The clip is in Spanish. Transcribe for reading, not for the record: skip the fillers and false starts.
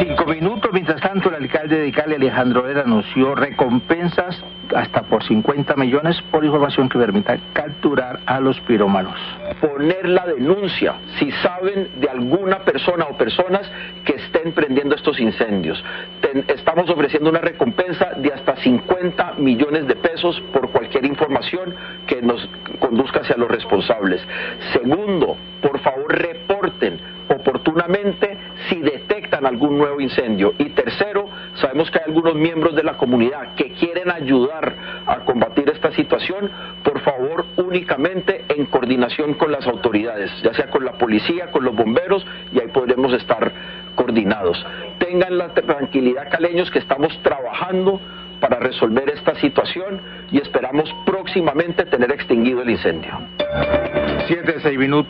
7:05. Mientras tanto, el alcalde de Cali, Alejandro Herrera, anunció recompensas hasta por 50 millones por información que permita capturar a los pirómanos. Poner la denuncia si saben de alguna persona o personas que estén prendiendo estos incendios. Estamos ofreciendo una recompensa de hasta 50 millones de pesos por cualquier información que nos conduzca hacia los responsables. Segundo, por favor reporten oportunamente si detectan algún nuevo incendio. Y tercero, sabemos que hay algunos miembros de la comunidad que quieren ayudar a combatir esta situación. Por favor, únicamente en coordinación con las autoridades, ya sea con la policía, con los bomberos, y ahí podremos estar coordinados. Tengan la tranquilidad, caleños, que estamos trabajando para resolver esta situación y esperamos próximamente tener extinguido el incendio. 7:06.